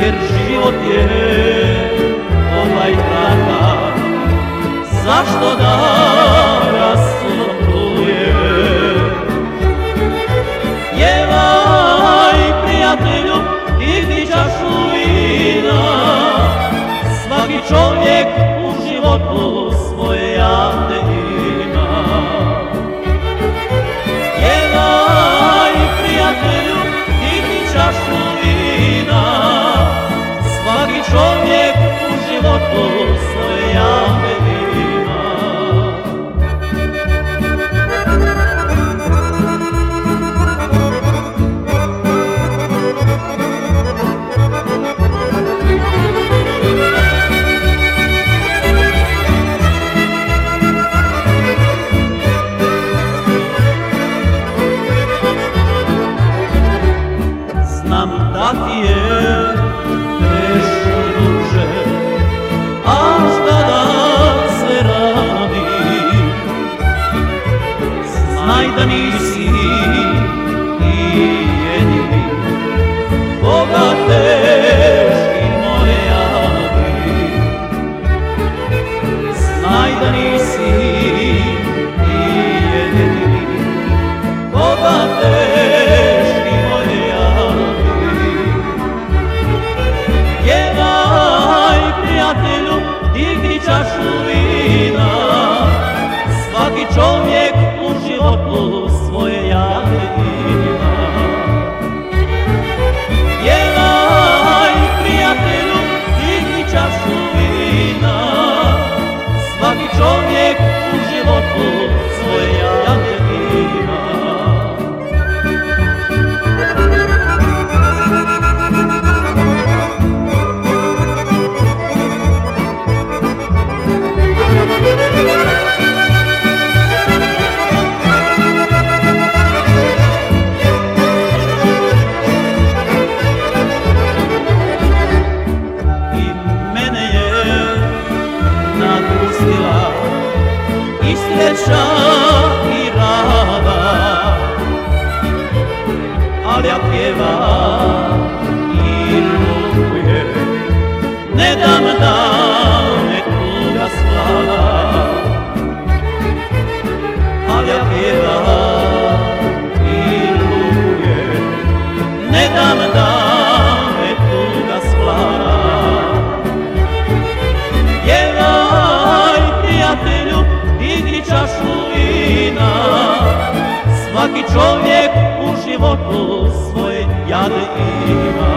jer život je ovaj takav. Zašto da raslopuje? Jevaj, prijatelju, digni čašu vina. Svaki čovjek u životu svoje jade ima. Jevaj, prijatelju, digni čašu vina. Svaki čovjek u životu svoje jade ima. Znam da ti je teško duže, a šta da se radi? Znaj da nisi ti jedini koga teški more jadi. Znaj da nisi ti jedini koga teški more jadi. Jevaj, prijatelju, digni čašu vina. Svaki čovjek u životu svoje jade ima. Jevaj, prijatelju, digni čašu vina. Svaki čovjek u životu svoje jade ima. I sreća i rada, ali ja pjevam i lukujem, ne dam da me tuga svlada. Ali ja pjevam i lukujem, ne dam da me tuga svlada. Digni čašu vina. Svaki čovjek u životu svoje jade ima.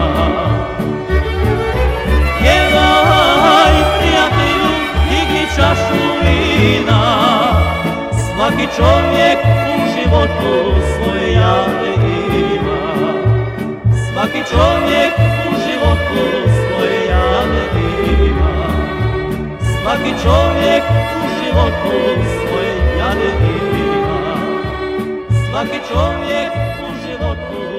Jevaj, prijatelju, digni čašu vina. Svaki čovjek u životu svoje jade ima. Svaki čovjek u životu svoje jade ima. Svaki čovjek u životu svoje jade ima. Svaki čovjek u životu